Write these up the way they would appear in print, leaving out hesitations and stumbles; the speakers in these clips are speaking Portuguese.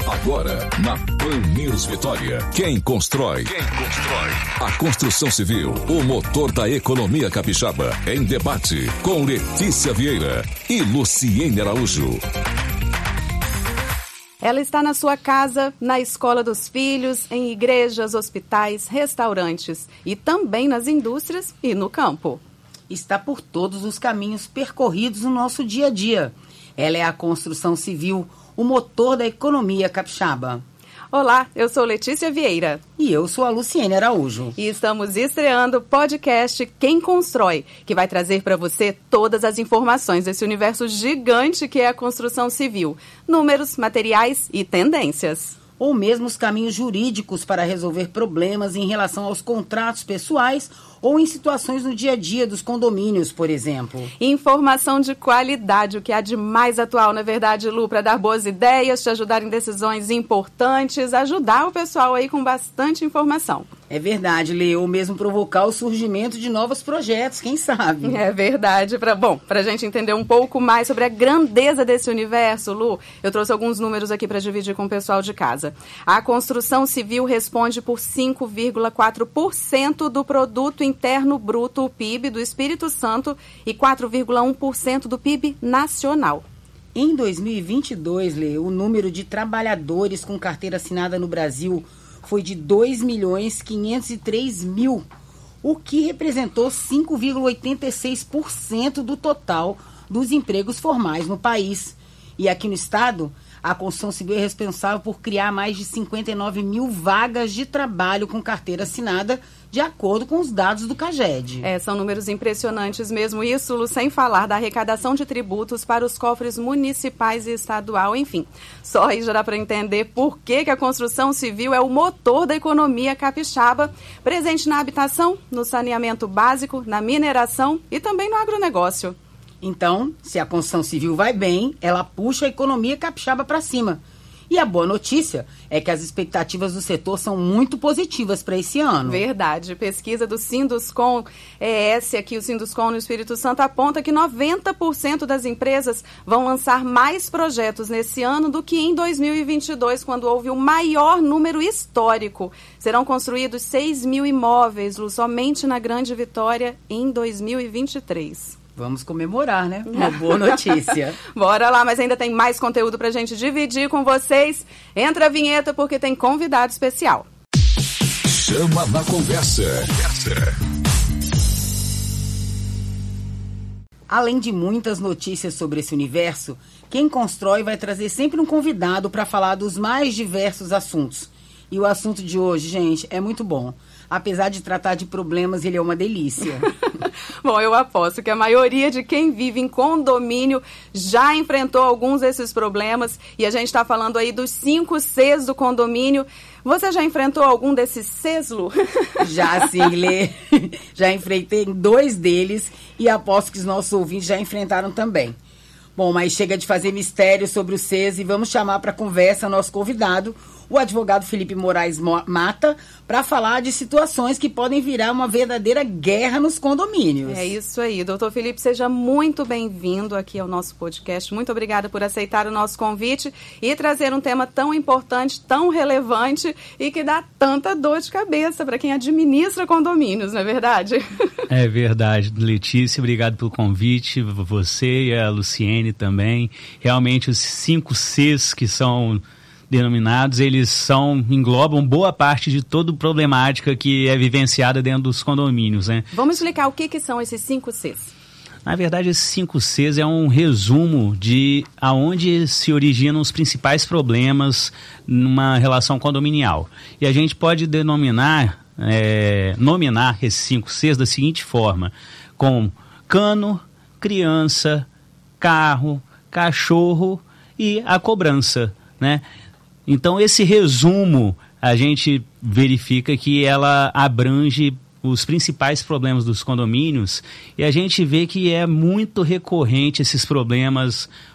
Agora, na Pan News Vitória. Quem constrói? A construção civil, o motor da economia capixaba. Em debate, com Letícia Vieira e Luciene Araújo. Ela está na sua casa, na escola dos filhos, em igrejas, hospitais, restaurantes e também nas indústrias e no campo. Está por todos os caminhos percorridos no nosso dia a dia. Ela é a construção civil, o motor da economia capixaba. Olá, eu sou Letícia Vieira. E eu sou a Luciene Araújo. E estamos estreando o podcast Quem Constrói, que vai trazer para você todas as informações desse universo gigante que é a construção civil. Números, materiais e tendências. Ou mesmo os caminhos jurídicos para resolver problemas em relação aos contratos pessoais ou em situações no dia a dia dos condomínios, por exemplo. Informação de qualidade, o que há de mais atual, na verdade, Lu, para dar boas ideias, te ajudar em decisões importantes, ajudar o pessoal aí com bastante informação. É verdade, Lê, ou mesmo provocar o surgimento de novos projetos, quem sabe? É verdade. Para a gente entender um pouco mais sobre a grandeza desse universo, Lu, eu trouxe alguns números aqui para dividir com o pessoal de casa. A construção civil responde por 5,4% do produto interno bruto, o PIB, do Espírito Santo e 4,1% do PIB nacional. Em 2022, Lê, o número de trabalhadores com carteira assinada no Brasil foi de 2.503.000, o que representou 5,86% do total dos empregos formais no país. E aqui no estado, a construção civil é responsável por criar mais de 59.000 vagas de trabalho com carteira assinada, de acordo com os dados do CAGED. São números impressionantes mesmo. Isso, Lu, sem falar da arrecadação de tributos para os cofres municipais e estadual, enfim. Só aí já dá para entender por que a construção civil é o motor da economia capixaba, presente na habitação, no saneamento básico, na mineração e também no agronegócio. Então, se a construção civil vai bem, ela puxa a economia capixaba para cima. E a boa notícia é que as expectativas do setor são muito positivas para esse ano. Verdade. Pesquisa do Sinduscon, o Sinduscon no Espírito Santo aponta que 90% das empresas vão lançar mais projetos nesse ano do que em 2022, quando houve o maior número histórico. Serão construídos 6.000 imóveis, somente na Grande Vitória, em 2023. Vamos comemorar, né? Uma boa notícia. Bora lá, mas ainda tem mais conteúdo pra gente dividir com vocês. Entra a vinheta porque tem convidado especial. Chama na conversa. Além de muitas notícias sobre esse universo, Quem Constrói vai trazer sempre um convidado para falar dos mais diversos assuntos. E o assunto de hoje, gente, é muito bom. Apesar de tratar de problemas, ele é uma delícia. Bom, eu aposto que a maioria de quem vive em condomínio já enfrentou alguns desses problemas. E a gente está falando aí dos 5 Cs do condomínio. Você já enfrentou algum desses Cs, Lu? Já sim, Lê. Já enfrentei 2 deles e aposto que os nossos ouvintes já enfrentaram também. Bom, mas chega de fazer mistério sobre os Cs e vamos chamar para conversa nosso convidado, o advogado Felipe Moraes Mata, para falar de situações que podem virar uma verdadeira guerra nos condomínios. É isso aí. Doutor Felipe, seja muito bem-vindo aqui ao nosso podcast. Muito obrigada por aceitar o nosso convite e trazer um tema tão importante, tão relevante e que dá tanta dor de cabeça para quem administra condomínios, não é verdade? É verdade, Letícia. Obrigado pelo convite. Você e a Luciene também. Realmente os 5 Cs que são denominados, eles englobam boa parte de toda a problemática que é vivenciada dentro dos condomínios, né? Vamos explicar o que são esses 5 Cs. Na verdade, esses 5 Cs é um resumo de aonde se originam os principais problemas numa relação condominial. E a gente pode nominar esses 5 Cs da seguinte forma: com cano, criança, carro, cachorro e a cobrança, né? Então, esse resumo, a gente verifica que ela abrange os principais problemas dos condomínios e a gente vê que é muito recorrente esses problemas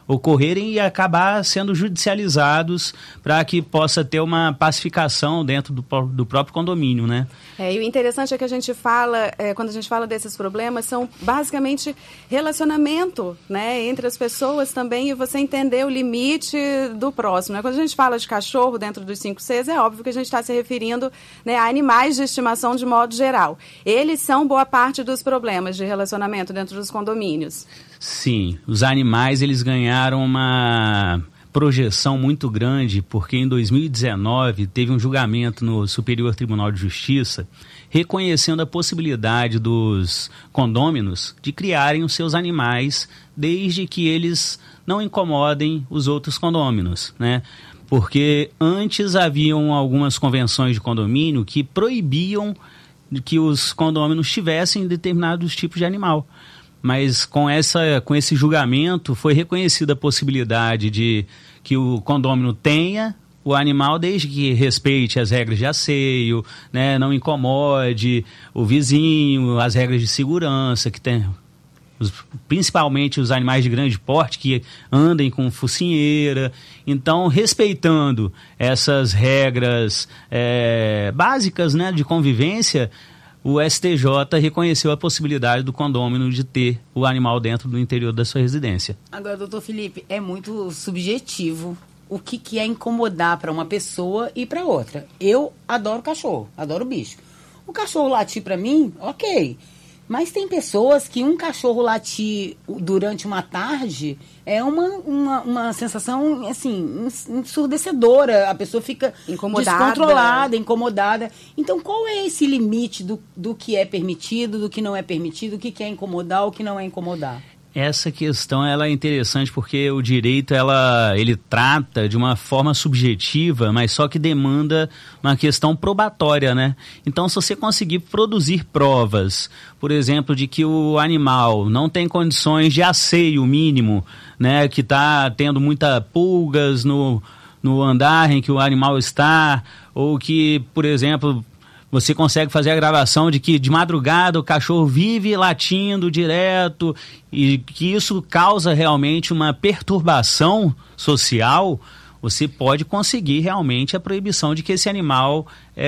ocorrerem e acabar sendo judicializados para que possa ter uma pacificação dentro do próprio condomínio, né? E o interessante é que a gente fala, quando a gente fala desses problemas, são basicamente relacionamento, né, entre as pessoas também, e você entender o limite do próximo, né? Quando a gente fala de cachorro dentro dos 5 Cs, é óbvio que a gente está se referindo, né, a animais de estimação de modo geral. Eles são boa parte dos problemas de relacionamento dentro dos condomínios. Sim, os animais, eles ganharam uma projeção muito grande, porque em 2019 teve um julgamento no Superior Tribunal de Justiça reconhecendo a possibilidade dos condôminos de criarem os seus animais desde que eles não incomodem os outros condôminos, né? Porque antes haviam algumas convenções de condomínio que proibiam que os condôminos tivessem determinados tipos de animal. Mas com esse julgamento foi reconhecida a possibilidade de que o condômino tenha o animal desde que respeite as regras de asseio, né, não incomode o vizinho, as regras de segurança, que tem principalmente os animais de grande porte que andem com focinheira. Então, respeitando essas regras básicas, né, de convivência, o STJ reconheceu a possibilidade do condômino de ter o animal dentro do interior da sua residência. Agora, doutor Felipe, é muito subjetivo o que é incomodar para uma pessoa e para outra. Eu adoro cachorro, adoro bicho. O cachorro latir para mim, ok. Mas tem pessoas que um cachorro latir durante uma tarde é uma sensação, assim, ensurdecedora. A pessoa fica descontrolada, incomodada. Então, qual é esse limite do que é permitido, do que não é permitido, o que é incomodar, o que não é incomodar? Essa questão ela é interessante porque o direito ele trata de uma forma subjetiva, mas só que demanda uma questão probatória, né? Então, se você conseguir produzir provas, por exemplo, de que o animal não tem condições de asseio mínimo, né? Que está tendo muitas pulgas no andar em que o animal está, ou que, por exemplo, você consegue fazer a gravação de que de madrugada o cachorro vive latindo direto e que isso causa realmente uma perturbação social, você pode conseguir realmente a proibição de que esse animal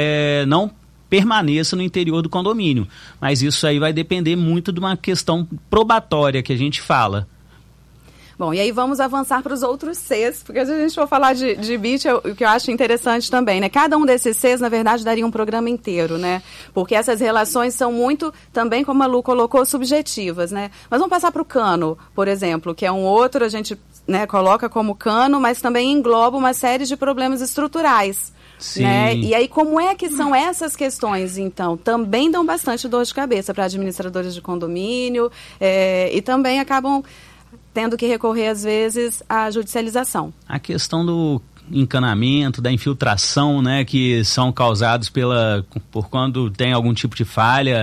não permaneça no interior do condomínio. Mas isso aí vai depender muito de uma questão probatória que a gente fala. Bom, e aí vamos avançar para os outros Cs, porque se a gente for falar de bicho, o que eu acho interessante também, né? Cada um desses Cs, na verdade, daria um programa inteiro, né? Porque essas relações são muito, também, como a Lu colocou, subjetivas, né? Mas vamos passar para o cano, por exemplo, que é um outro, a gente, né, coloca como cano, mas também engloba uma série de problemas estruturais. Sim. Né? E aí, como é que são essas questões, então? Também dão bastante dor de cabeça para administradores de condomínio e também acabam tendo que recorrer, às vezes, à judicialização. A questão do encanamento, da infiltração, né, que são causados por quando tem algum tipo de falha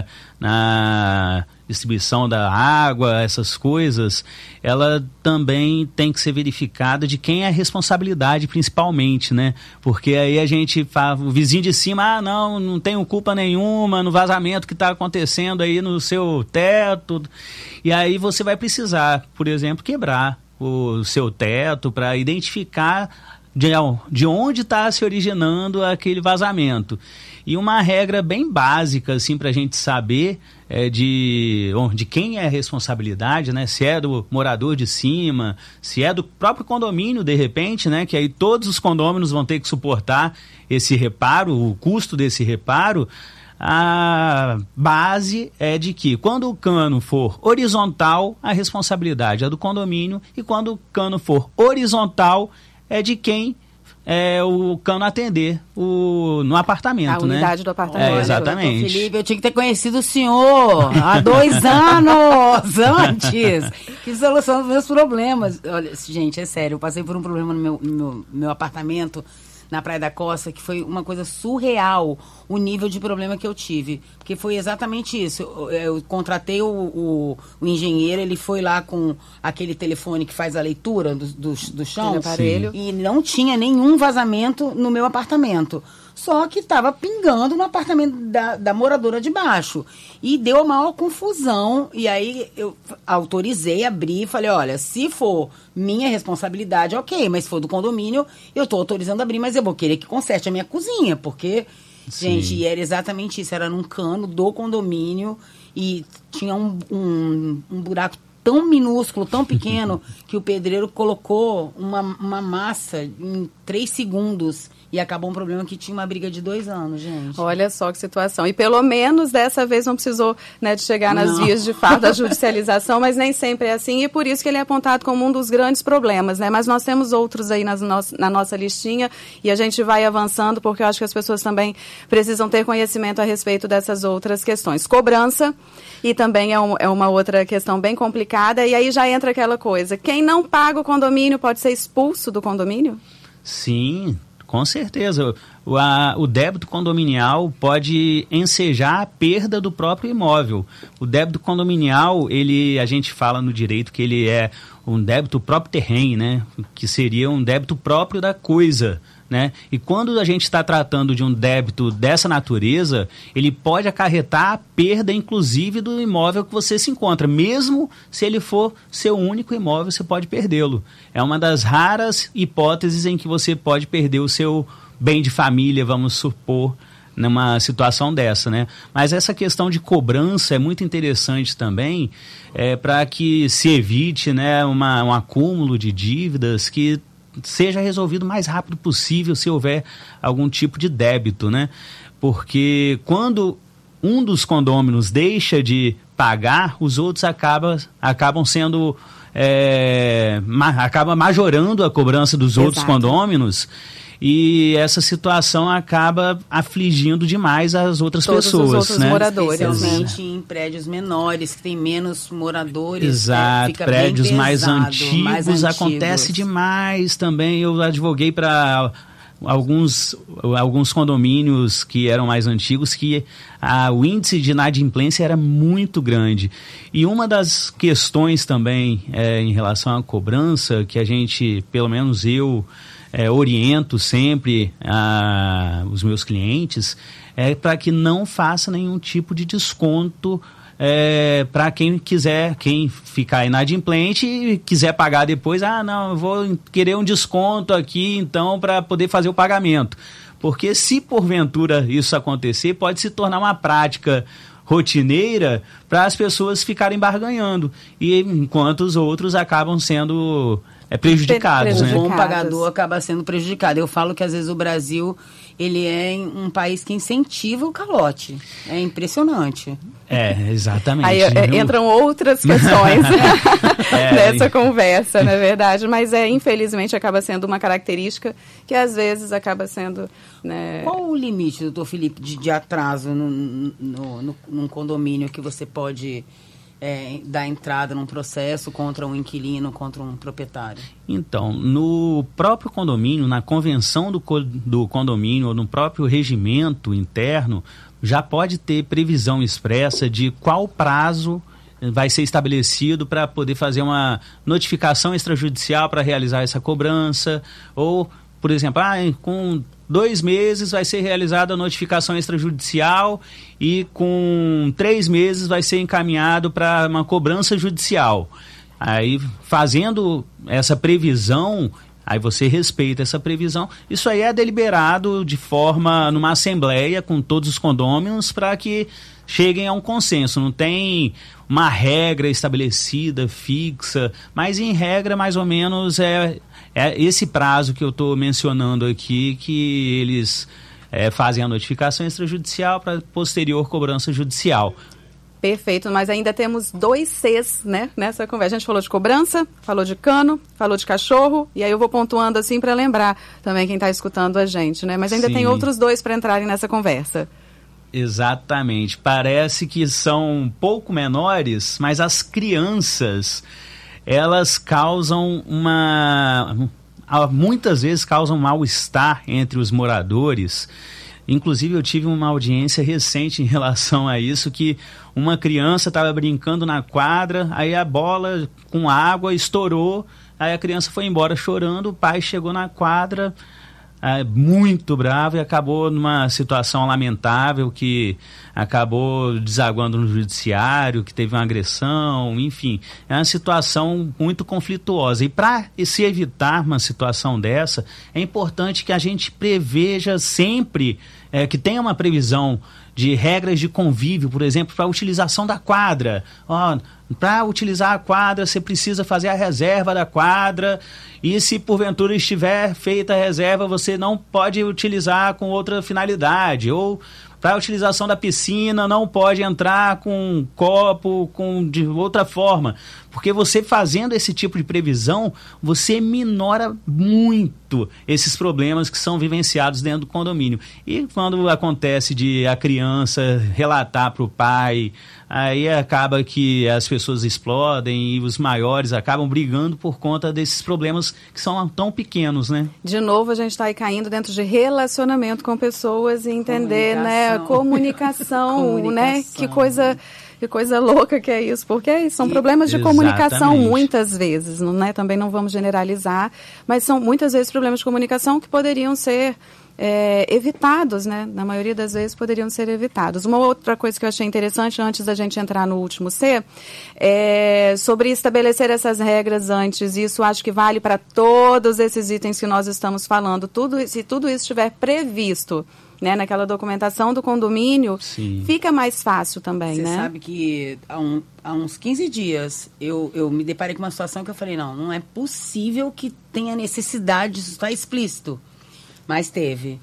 na distribuição da água, essas coisas, ela também tem que ser verificada de quem é a responsabilidade, principalmente, né? Porque aí a gente fala, o vizinho de cima, não tenho culpa nenhuma no vazamento que está acontecendo aí no seu teto. E aí você vai precisar, por exemplo, quebrar o seu teto para identificar de onde está se originando aquele vazamento. E uma regra bem básica, assim, para a gente saber de quem é a responsabilidade, né? Se é do morador de cima, se é do próprio condomínio, de repente, né? Que aí todos os condôminos vão ter que suportar esse reparo, o custo desse reparo. A base é de que quando o cano for horizontal, a responsabilidade é do condomínio, e quando o cano for horizontal, é de quem o cano atender no apartamento, a unidade, né? Do apartamento. Exatamente. Felipe, eu tinha que ter conhecido o senhor há 2 anos antes. Que solução dos meus problemas. Olha, gente, é sério, eu passei por um problema no meu apartamento na Praia da Costa, que foi uma coisa surreal, o nível de problema que eu tive. Porque foi exatamente isso. Eu contratei o engenheiro, ele foi lá com aquele telefone que faz a leitura do chão. Aparelho. E não tinha nenhum vazamento no meu apartamento. só que estava pingando no apartamento da moradora de baixo. E deu a maior confusão. E aí eu autorizei, abri e falei, olha, se for minha responsabilidade, ok, mas se for do condomínio, eu estou autorizando abrir, mas eu vou querer que conserte a minha cozinha, porque, Sim. gente, era exatamente isso, era num cano do condomínio e tinha um buraco tão minúsculo, tão pequeno, que o pedreiro colocou uma massa em 3 segundos e acabou um problema que tinha uma briga de 2 anos, gente. Olha só que situação. E pelo menos dessa vez não precisou, né, de chegar nas vias de fato da judicialização, mas nem sempre é assim, e por isso que ele é apontado como um dos grandes problemas, né? Mas nós temos outros aí na nossa listinha e a gente vai avançando, porque eu acho que as pessoas também precisam ter conhecimento a respeito dessas outras questões. Cobrança, e também é uma outra questão bem complicada, e aí já entra aquela coisa, quem não paga o condomínio pode ser expulso do condomínio? Sim, com certeza. O débito condominial pode ensejar a perda do próprio imóvel. O débito condominial, a gente fala no direito que ele é um débito próprio terreno, né? Que seria um débito próprio da coisa, né? E quando a gente está tratando de um débito dessa natureza, ele pode acarretar a perda, inclusive, do imóvel que você se encontra. Mesmo se ele for seu único imóvel, você pode perdê-lo. É uma das raras hipóteses em que você pode perder o seu bem de família, vamos supor, numa situação dessa, né? Mas essa questão de cobrança é muito interessante também, para que se evite, né, um acúmulo de dívidas que seja resolvido o mais rápido possível se houver algum tipo de débito, né? Porque quando um dos condôminos deixa de pagar, os outros acabam sendo... acaba majorando a cobrança dos outros condôminos, e essa situação acaba afligindo demais as outras pessoas, os outros, né, moradores, especialmente em prédios menores que tem menos moradores. Exato, fica prédios bem mais pesado, antigos acontece demais também. Eu advoguei para alguns condomínios que eram mais antigos que o índice de inadimplência era muito grande. E uma das questões também em relação à cobrança, que a gente, pelo menos eu, oriento sempre os meus clientes, para que não faça nenhum tipo de desconto para quem ficar inadimplente e quiser pagar depois. Não, eu vou querer um desconto aqui então para poder fazer o pagamento. Porque se porventura isso acontecer, pode se tornar uma prática rotineira para as pessoas ficarem barganhando, e enquanto os outros acabam sendo prejudicados, né? O bom pagador acaba sendo prejudicado. Eu falo que às vezes o Brasil, ele é um país que incentiva o calote. É impressionante. Exatamente. Aí entram outras questões nessa conversa, na verdade, mas infelizmente acaba sendo uma característica que às vezes acaba sendo... né... Qual o limite, doutor Felipe, de atraso num condomínio que você pode... dar entrada num processo contra um inquilino, contra um proprietário? Então, no próprio condomínio, na convenção do condomínio, ou no próprio regimento interno, já pode ter previsão expressa de qual prazo vai ser estabelecido para poder fazer uma notificação extrajudicial para realizar essa cobrança, ou, por exemplo, com 2 meses vai ser realizada a notificação extrajudicial e com 3 meses vai ser encaminhado para uma cobrança judicial. Aí, fazendo essa previsão, aí você respeita essa previsão. Isso aí é deliberado numa assembleia com todos os condôminos para que cheguem a um consenso. Não tem uma regra estabelecida, fixa, mas em regra, mais ou menos, é esse prazo que eu estou mencionando aqui, que eles fazem a notificação extrajudicial para posterior cobrança judicial. Perfeito, mas ainda temos 2 Cs, né, nessa conversa. A gente falou de cobrança, falou de cano, falou de cachorro, e aí eu vou pontuando assim para lembrar também quem está escutando a gente, né? Mas ainda tem outros 2 para entrarem nessa conversa. Exatamente. Parece que são um pouco menores, mas as crianças, elas causam muitas vezes causam mal-estar entre os moradores. Inclusive, eu tive uma audiência recente em relação a isso, que uma criança estava brincando na quadra, aí a bola com água estourou, aí a criança foi embora chorando, o pai chegou na quadra, muito bravo e acabou numa situação lamentável que acabou desaguando no judiciário, que teve uma agressão, enfim, é uma situação muito conflituosa. E para se evitar uma situação dessa, é importante que a gente preveja sempre, que tenha uma previsão de regras de convívio, por exemplo, para a utilização da quadra. Para utilizar a quadra, você precisa fazer a reserva da quadra, e se porventura estiver feita a reserva, você não pode utilizar com outra finalidade. Ou para a utilização da piscina, não pode entrar com um copo, de outra forma. Porque você fazendo esse tipo de previsão, você minora muito esses problemas que são vivenciados dentro do condomínio. E quando acontece de a criança relatar para o pai, aí acaba que as pessoas explodem e os maiores acabam brigando por conta desses problemas que são tão pequenos, né? De novo, a gente está aí caindo dentro de relacionamento com pessoas e entender, né? Comunicação, né? Que coisa louca que é isso, porque são problemas de comunicação muitas vezes, não é? Também não vamos generalizar, mas são muitas vezes problemas de comunicação que poderiam ser evitados, né? Na maioria das vezes poderiam ser evitados. Uma outra coisa que eu achei interessante, antes da gente entrar no último C, é sobre estabelecer essas regras antes. Isso acho que vale para todos esses itens que nós estamos falando. Se tudo isso estiver previsto, né, naquela documentação do condomínio, sim, fica mais fácil também, Você né? Você sabe que há uns 15 dias eu me deparei com uma situação que eu falei, não é possível que tenha necessidade disso estar explícito. Mas teve.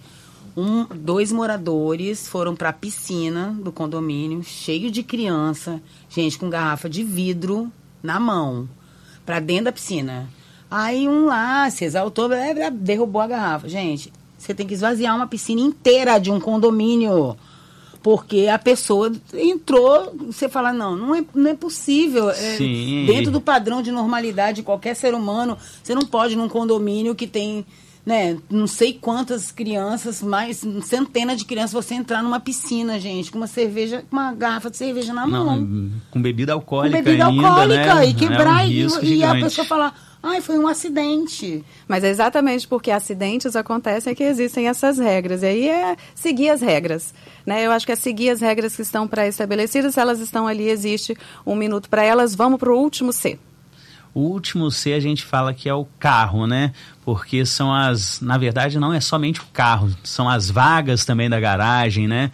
2 moradores foram para a piscina do condomínio, cheio de criança, gente com garrafa de vidro na mão, para dentro da piscina. Aí um lá se exaltou, derrubou a garrafa. Gente, você tem que esvaziar uma piscina inteira de um condomínio, porque a pessoa entrou, você fala, não é possível. Dentro do padrão de normalidade de qualquer ser humano, você não pode num condomínio que tem, né, não sei quantas crianças, mais centenas de crianças, você entrar numa piscina, gente, com uma garrafa de cerveja na mão. Com bebida alcoólica ainda, né? E quebrar, e a pessoa falar, foi um acidente. Mas é exatamente porque acidentes acontecem que existem essas regras. E aí é seguir as regras, né? Eu acho que é seguir as regras que estão pré-estabelecidas, elas estão ali, existe 1 minuto para elas. Vamos para o último C. O último C a gente fala que é o carro, né? Porque na verdade não é somente o carro, são as vagas também da garagem, né?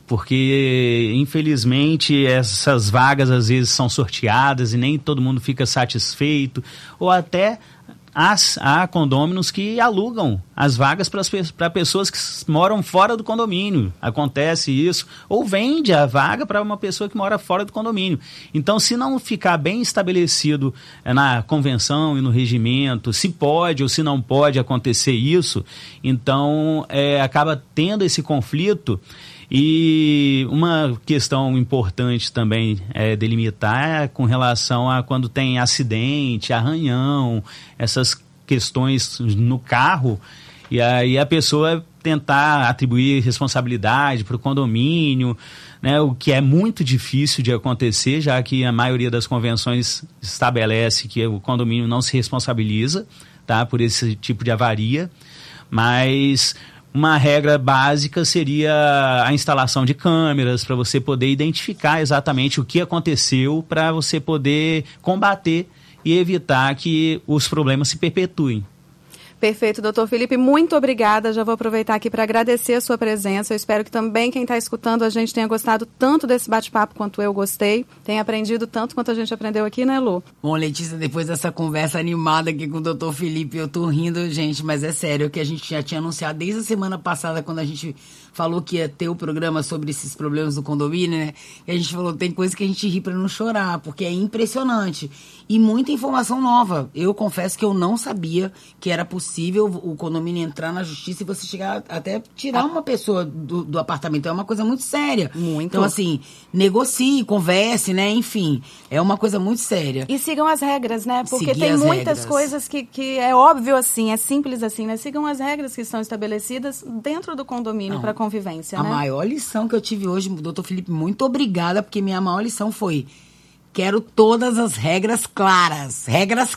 Porque, infelizmente, essas vagas às vezes são sorteadas e nem todo mundo fica satisfeito, ou até há condôminos que alugam as vagas para pessoas que moram fora do condomínio. Acontece isso. Ou vende a vaga para uma pessoa que mora fora do condomínio. Então, se não ficar bem estabelecido na convenção e no regimento, se pode ou se não pode acontecer isso, então acaba tendo esse conflito. E uma questão importante também delimitar com relação a quando tem acidente, arranhão, essas questões no carro, e aí a pessoa tentar atribuir responsabilidade para o condomínio, né, o que é muito difícil de acontecer, já que a maioria das convenções estabelece que o condomínio não se responsabiliza, tá, por esse tipo de avaria, mas uma regra básica seria a instalação de câmeras para você poder identificar exatamente o que aconteceu, para você poder combater e evitar que os problemas se perpetuem. Perfeito, doutor Felipe, muito obrigada. Já vou aproveitar aqui para agradecer a sua presença. Eu espero que também quem está escutando a gente tenha gostado tanto desse bate-papo quanto eu gostei, tenha aprendido tanto quanto a gente aprendeu aqui, né, Lu? Bom, Letícia, depois dessa conversa animada aqui com o doutor Felipe, eu tô rindo, gente, mas é sério, que a gente já tinha anunciado desde a semana passada, quando a gente falou que ia ter o programa sobre esses problemas do condomínio, né? E a gente falou, tem coisa que a gente ri para não chorar, porque é impressionante. E muita informação nova. Eu confesso que eu não sabia que era possível o condomínio entrar na justiça e você chegar até tirar uma pessoa do apartamento. É uma coisa muito séria. Muito. Então, assim, negocie, converse, né? Enfim, é uma coisa muito séria. E sigam as regras, né? Porque tem muitas coisas que é óbvio assim, é simples assim, né? Sigam as regras que estão estabelecidas dentro do condomínio para convivência, a né? maior lição que eu tive hoje, doutor Felipe, muito obrigada, porque minha maior lição foi: Quero todas as regras claras.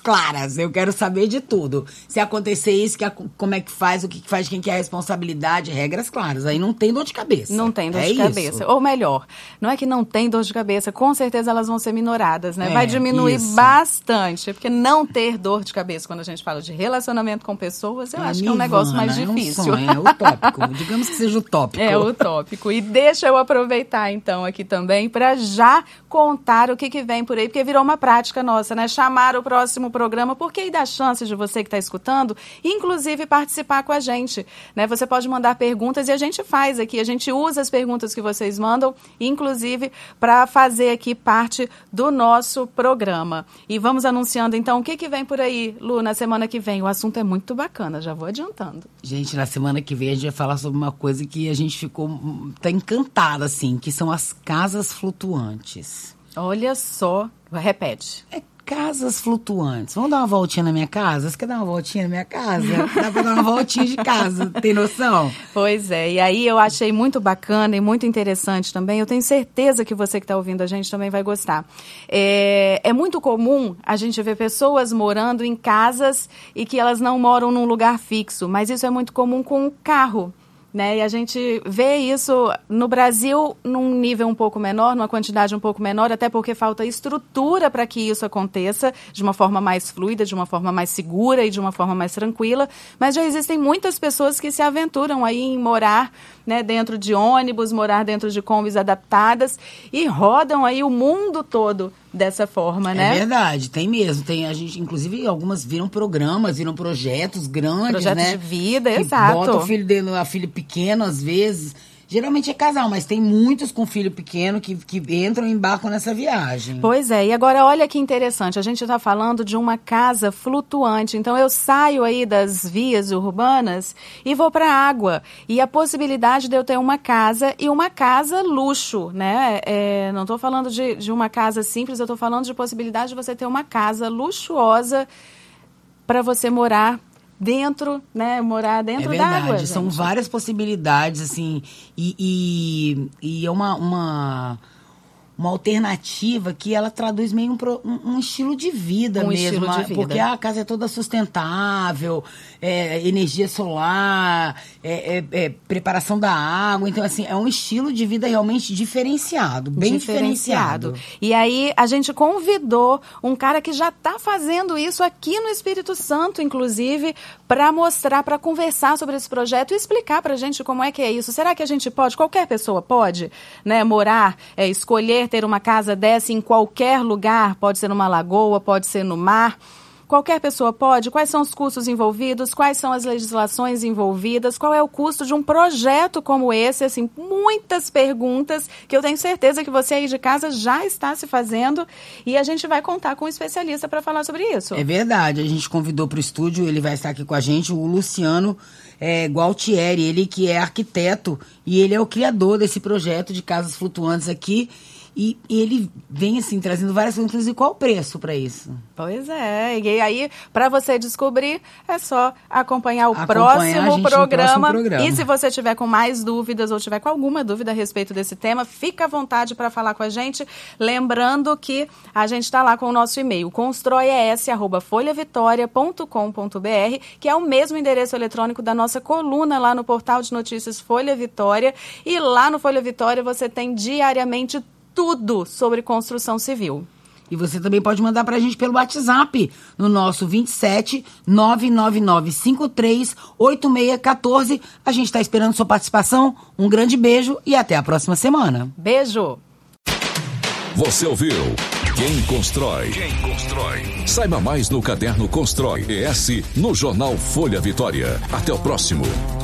Eu quero saber de tudo. Se acontecer isso, como é que faz, o que faz, quem que é a responsabilidade, regras claras. Aí não tem dor de cabeça. Não tem dor de cabeça. Ou melhor, não é que não tem dor de cabeça, com certeza elas vão ser minoradas, né? Vai diminuir bastante, porque não ter dor de cabeça, quando a gente fala de relacionamento com pessoas, eu acho que é um negócio mais difícil. É utópico, digamos que seja utópico. É utópico. E deixa eu aproveitar, então, aqui também, para já contar o que vem por aí, porque virou uma prática nossa, né? Chamar o próximo programa, porque aí dá chance de você que está escutando, inclusive participar com a gente, né? Você pode mandar perguntas e a gente faz aqui, a gente usa as perguntas que vocês mandam, inclusive para fazer aqui parte do nosso programa. E vamos anunciando, então, o que vem por aí, Lu, na semana que vem. O assunto é muito bacana, já vou adiantando. Gente, na semana que vem a gente vai falar sobre uma coisa que a gente tá encantada, assim, que são as casas flutuantes. Olha só, repete. Casas flutuantes. Vamos dar uma voltinha na minha casa? Você quer dar uma voltinha na minha casa? Dá pra dar uma voltinha de casa, tem noção? Pois é, e aí eu achei muito bacana e muito interessante também. Eu tenho certeza que você que está ouvindo a gente também vai gostar. É muito comum a gente ver pessoas morando em casas e que elas não moram num lugar fixo, mas isso é muito comum com o carro. Né? E a gente vê isso no Brasil num nível um pouco menor, numa quantidade um pouco menor, até porque falta estrutura para que isso aconteça de uma forma mais fluida, de uma forma mais segura e de uma forma mais tranquila. Mas já existem muitas pessoas que se aventuram aí em morar, né, dentro de ônibus, morar dentro de combis adaptadas e rodam aí o mundo todo dessa forma, né? É verdade, tem mesmo. A gente, inclusive, algumas viram programas, viram projetos grandes, projetos, né? de vida, que exato. Bota o filho dele, a filha pequeno, às vezes. Geralmente é casal, mas tem muitos com filho pequeno que entram e embarcam nessa viagem. Pois é, e agora olha que interessante, a gente está falando de uma casa flutuante, então eu saio aí das vias urbanas e vou para a água, e a possibilidade de eu ter uma casa e uma casa luxo, né? Não estou falando de uma casa simples, eu estou falando de possibilidade de você ter uma casa luxuosa para você morar dentro, né, morar dentro da água. É verdade, são várias possibilidades, assim, e é uma alternativa que ela traduz meio um estilo de vida mesmo. Estilo de vida. Porque a casa é toda sustentável, energia solar, preparação da água. Então, assim, é um estilo de vida realmente diferenciado, bem diferenciado. E aí, a gente convidou um cara que já está fazendo isso aqui no Espírito Santo, inclusive, para mostrar, para conversar sobre esse projeto e explicar para a gente como é que é isso. Será que a gente pode, qualquer pessoa pode, né, morar, escolher ter uma casa dessa em qualquer lugar? Pode ser numa lagoa, pode ser no mar. Qualquer pessoa pode? Quais são os custos envolvidos? Quais são as legislações envolvidas? Qual é o custo de um projeto como esse? Assim, muitas perguntas que eu tenho certeza que você aí de casa já está se fazendo, e a gente vai contar com um especialista para falar sobre isso. É verdade, a gente convidou para o estúdio, ele vai estar aqui com a gente, o Luciano Gualtieri, ele que é arquiteto e ele é o criador desse projeto de casas flutuantes aqui. E ele vem, assim, trazendo várias perguntas. E qual o preço para isso? Pois é. E aí, para você descobrir, é só acompanhar o próximo programa. E se você tiver com mais dúvidas ou tiver com alguma dúvida a respeito desse tema, fica à vontade para falar com a gente. Lembrando que a gente está lá com o nosso e-mail, constroies@folhavitoria.com.br, que é o mesmo endereço eletrônico da nossa coluna lá no portal de notícias Folha Vitória. E lá no Folha Vitória você tem diariamente tudo sobre construção civil. E você também pode mandar pra gente pelo WhatsApp, no nosso 27 999 53 8614. A gente tá esperando sua participação. Um grande beijo e até a próxima semana. Beijo! Você ouviu Quem Constrói? Quem Constrói? Saiba mais no Caderno Constrói ES no Jornal Folha Vitória. Até o próximo.